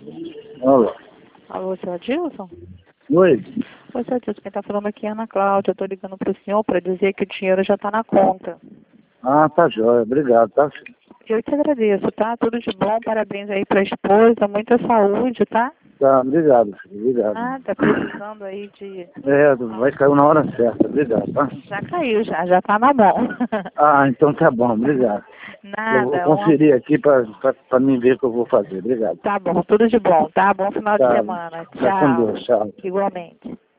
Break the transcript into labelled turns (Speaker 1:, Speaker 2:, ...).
Speaker 1: Alô.
Speaker 2: Alô, seu Adilson?
Speaker 1: Oi.
Speaker 2: Oi, seu Adilson, quem tá falando aqui é a Ana Cláudia. Eu tô ligando pro senhor para dizer que o dinheiro já tá na conta.
Speaker 1: Ah, tá jóia. Obrigado, tá?
Speaker 2: Eu te agradeço, tá? Tudo de bom, parabéns aí pra esposa, muita saúde, tá?
Speaker 1: Tá, obrigado, filho. Obrigado.
Speaker 2: Ah, tá precisando aí de...
Speaker 1: É, vai cair na hora certa. Obrigado, tá?
Speaker 2: Já caiu, já tá na mão.
Speaker 1: Ah, então tá bom. Obrigado. Eu vou
Speaker 2: Nada,
Speaker 1: conferir aqui pra mim ver o que eu vou fazer. Obrigado.
Speaker 2: Tá bom, tudo de bom, tá? Bom final de
Speaker 1: Tá,
Speaker 2: semana.
Speaker 1: tá com
Speaker 2: Tchau.
Speaker 1: Deus. Tchau.
Speaker 2: Igualmente.